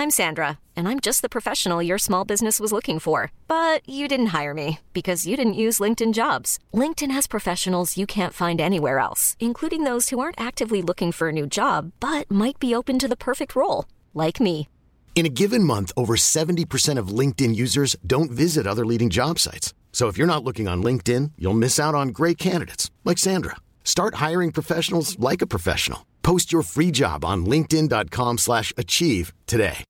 I'm Sandra, and I'm just the professional your small business was looking for. But you didn't hire me because you didn't use LinkedIn Jobs. LinkedIn has professionals you can't find anywhere else, including those who aren't actively looking for a new job, but might be open to the perfect role, like me. In a given month, over 70% of LinkedIn users don't visit other leading job sites. So if you're not looking on LinkedIn, you'll miss out on great candidates like Sandra. Start hiring professionals like a professional. Post your free job on linkedin.com/achieve today.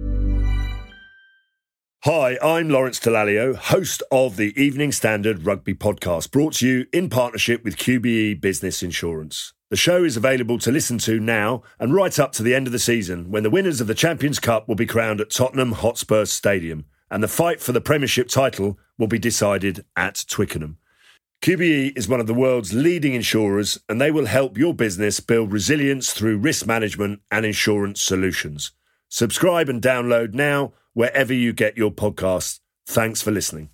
Hi, I'm Lawrence Dallaglio, host of the Evening Standard Rugby Podcast, brought to you in partnership with QBE Business Insurance. The show is available to listen to now and right up to the end of the season, when the winners of the Champions Cup will be crowned at Tottenham Hotspur Stadium, and the fight for the Premiership title will be decided at Twickenham. QBE is one of the world's leading insurers, and they will help your business build resilience through risk management and insurance solutions. Subscribe and download now wherever you get your podcasts. Thanks for listening.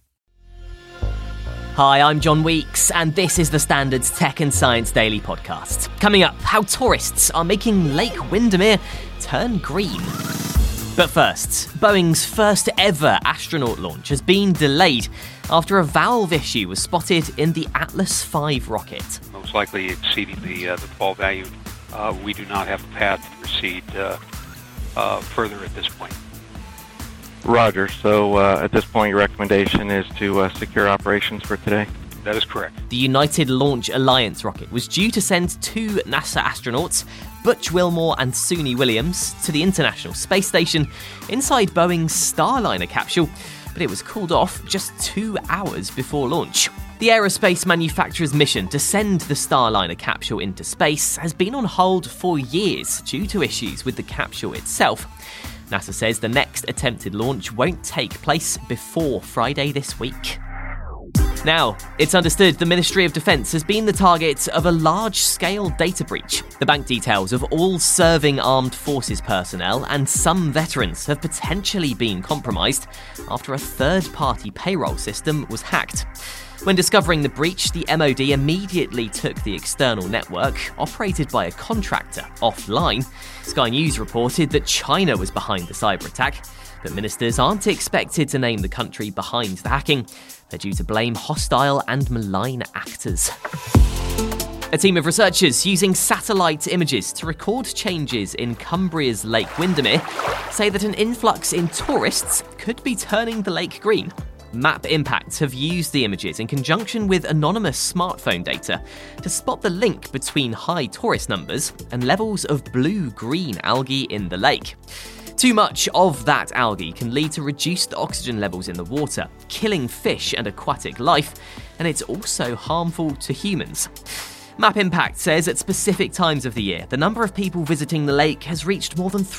Hi, I'm John Weeks, and this is the Standard's Tech and Science Daily Podcast. Coming up, how tourists are making Lake Windermere turn green. But first, Boeing's first ever astronaut launch has been delayed after a valve issue was spotted in the Atlas V rocket. Most likely exceeding the fall value. We do not have a path to proceed further at this point. Roger. So at this point, your recommendation is to secure operations for today? That is correct. The United Launch Alliance rocket was due to send two NASA astronauts, Butch Wilmore and Suni Williams, to the International Space Station inside Boeing's Starliner capsule, but it was called off just 2 hours before launch. The aerospace manufacturer's mission to send the Starliner capsule into space has been on hold for years due to issues with the capsule itself. NASA says the next attempted launch won't take place before Friday this week. Now, it's understood the Ministry of Defence has been the target of a large-scale data breach. The bank details of all serving armed forces personnel and some veterans have potentially been compromised after a third-party payroll system was hacked. When discovering the breach, the MOD immediately took the external network, operated by a contractor, offline. Sky News reported that China was behind the cyber attack, but ministers aren't expected to name the country behind the hacking. They're due to blame hostile and malign actors. A team of researchers using satellite images to record changes in Cumbria's Lake Windermere say that an influx in tourists could be turning the lake green. Map Impact have used the images in conjunction with anonymous smartphone data to spot the link between high tourist numbers and levels of blue-green algae in the lake. Too much of that algae can lead to reduced oxygen levels in the water, killing fish and aquatic life, and it's also harmful to humans. Map Impact says at specific times of the year, the number of people visiting the lake has reached more than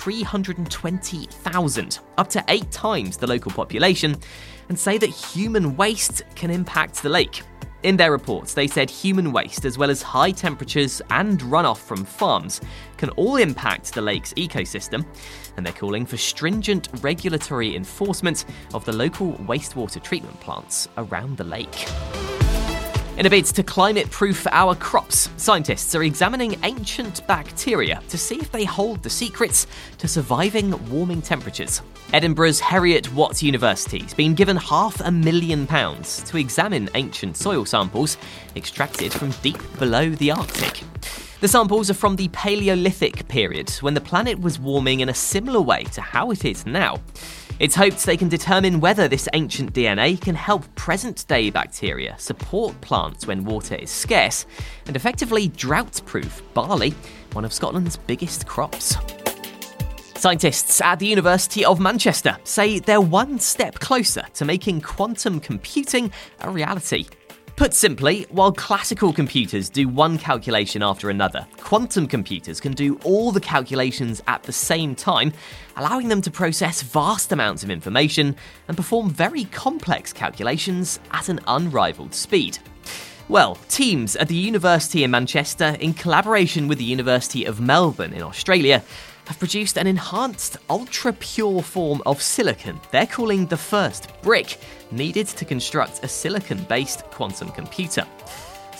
320,000, up to 8 times the local population, and say that human waste can impact the lake. In their reports, they said human waste, as well as high temperatures and runoff from farms, can all impact the lake's ecosystem, and they're calling for stringent regulatory enforcement of the local wastewater treatment plants around the lake. In a bid to climate-proof our crops, scientists are examining ancient bacteria to see if they hold the secrets to surviving warming temperatures. Edinburgh's Heriot-Watt University has been given £500,000 to examine ancient soil samples extracted from deep below the Arctic. The samples are from the Paleolithic period, when the planet was warming in a similar way to how it is now. It's hoped they can determine whether this ancient DNA can help present-day bacteria support plants when water is scarce and effectively drought-proof barley, one of Scotland's biggest crops. Scientists at the University of Manchester say they're one step closer to making quantum computing a reality. Put simply, while classical computers do one calculation after another, quantum computers can do all the calculations at the same time, allowing them to process vast amounts of information and perform very complex calculations at an unrivaled speed. Well, teams at the University in Manchester, in collaboration with the University of Melbourne in Australia, have produced an enhanced, ultra-pure form of silicon they're calling the first brick needed to construct a silicon-based quantum computer.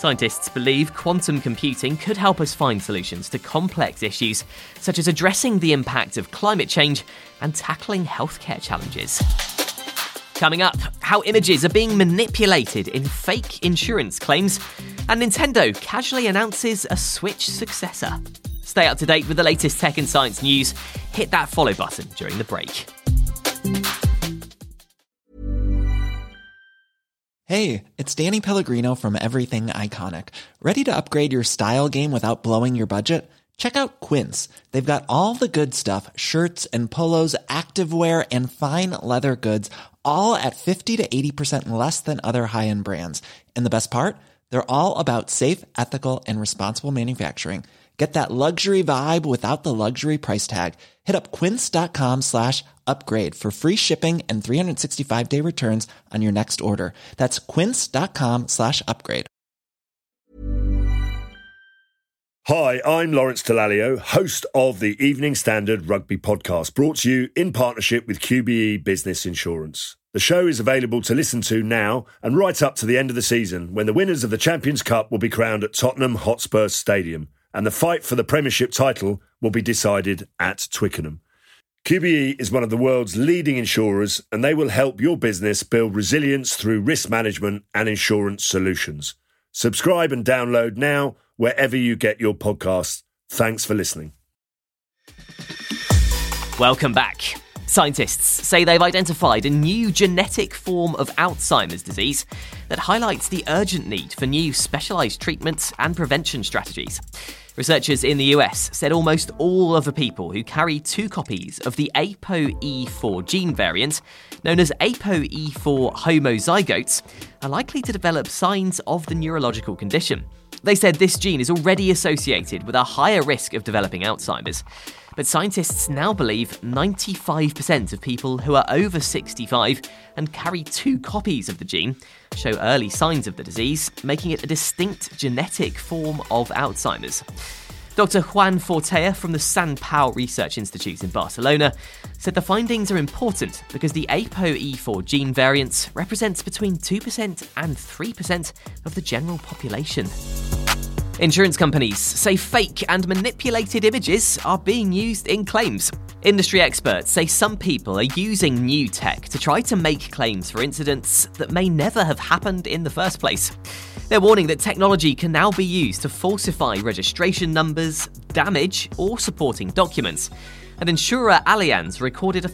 Scientists believe quantum computing could help us find solutions to complex issues, such as addressing the impact of climate change and tackling healthcare challenges. Coming up, how images are being manipulated in fake insurance claims, and Nintendo casually announces a Switch successor. Stay up to date with the latest tech and science news. Hit that follow button during the break. Hey, it's Danny Pellegrino from Everything Iconic. Ready to upgrade your style game without blowing your budget? Check out Quince. They've got all the good stuff, shirts and polos, activewear, and fine leather goods, all at 50 to 80% less than other high-end brands. And the best part? They're all about safe, ethical, and responsible manufacturing. Get that luxury vibe without the luxury price tag. Hit up quince.com/upgrade for free shipping and 365-day returns on your next order. That's quince.com/upgrade. Hi, I'm Lawrence Dallaglio, host of the Evening Standard Rugby Podcast, brought to you in partnership with QBE Business Insurance. The show is available to listen to now and right up to the end of the season, when the winners of the Champions Cup will be crowned at Tottenham Hotspur Stadium, and the fight for the Premiership title will be decided at Twickenham. QBE is one of the world's leading insurers, and they will help your business build resilience through risk management and insurance solutions. Subscribe and download now wherever you get your podcasts. Thanks for listening. Welcome back. Scientists say they've identified a new genetic form of Alzheimer's disease that highlights the urgent need for new specialised treatments and prevention strategies. Researchers in the US said almost all of the people who carry 2 copies of the ApoE4 gene variant, known as ApoE4 homozygotes, are likely to develop signs of the neurological condition. They said this gene is already associated with a higher risk of developing Alzheimer's. But scientists now believe 95% of people who are over 65 and carry 2 copies of the gene show early signs of the disease, making it a distinct genetic form of Alzheimer's. Dr. Juan Fortea from the Sant Pau Research Institute in Barcelona said the findings are important because the ApoE4 gene variant represents between 2% and 3% of the general population. Insurance companies say fake and manipulated images are being used in claims. Industry experts say some people are using new tech to try to make claims for incidents that may never have happened in the first place. They're warning that technology can now be used to falsify registration numbers, damage, or supporting documents. And insurer Allianz recorded a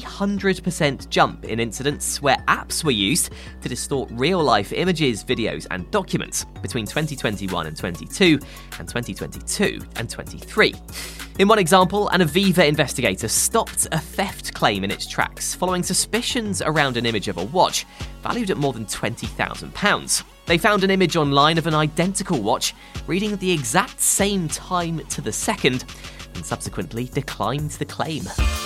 300% jump in incidents where apps were used to distort real-life images, videos, and documents between 2021 and 22, and 2022 and 23. In one example, an Aviva investigator stopped a theft claim in its tracks following suspicions around an image of a watch valued at more than £20,000. They found an image online of an identical watch reading at the exact same time to the second, and subsequently declined the claim.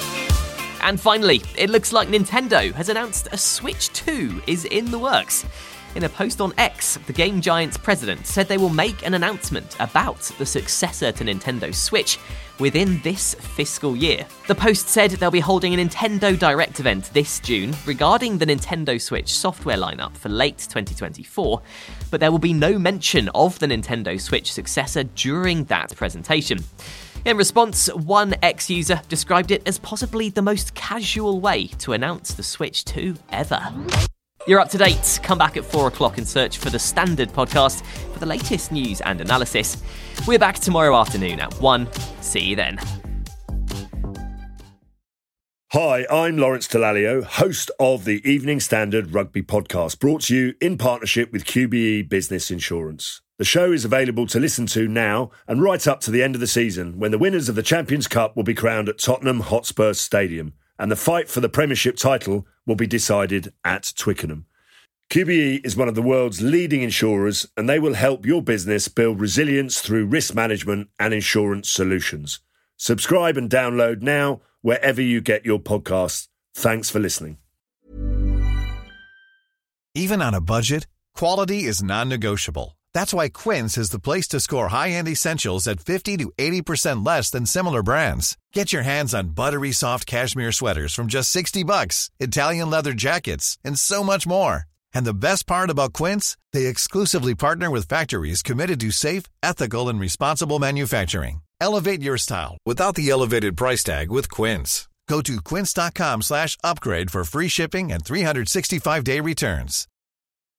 And finally, it looks like Nintendo has announced a Switch 2 is in the works. In a post on X, the game giant's president said they will make an announcement about the successor to Nintendo Switch within this fiscal year. The post said they'll be holding a Nintendo Direct event this June regarding the Nintendo Switch software lineup for late 2024, but there will be no mention of the Nintendo Switch successor during that presentation. In response, one X user described it as possibly the most casual way to announce the Switch 2 ever. You're up to date. Come back at 4 o'clock and search for the Standard Podcast for the latest news and analysis. We're back tomorrow afternoon at 1. See you then. Hi, I'm Lawrence Dallaglio, host of the Evening Standard Rugby Podcast, brought to you in partnership with QBE Business Insurance. The show is available to listen to now and right up to the end of the season, when the winners of the Champions Cup will be crowned at Tottenham Hotspur Stadium, and the fight for the Premiership title will be decided at Twickenham. QBE is one of the world's leading insurers, and they will help your business build resilience through risk management and insurance solutions. Subscribe and download now wherever you get your podcasts. Thanks for listening. Even on a budget, quality is non-negotiable. That's why Quince is the place to score high-end essentials at 50 to 80% less than similar brands. Get your hands on buttery soft cashmere sweaters from just $60, Italian leather jackets, and so much more. And the best part about Quince, they exclusively partner with factories committed to safe, ethical, and responsible manufacturing. Elevate your style without the elevated price tag with Quince. Go to quince.com/upgrade for free shipping and 365-day returns.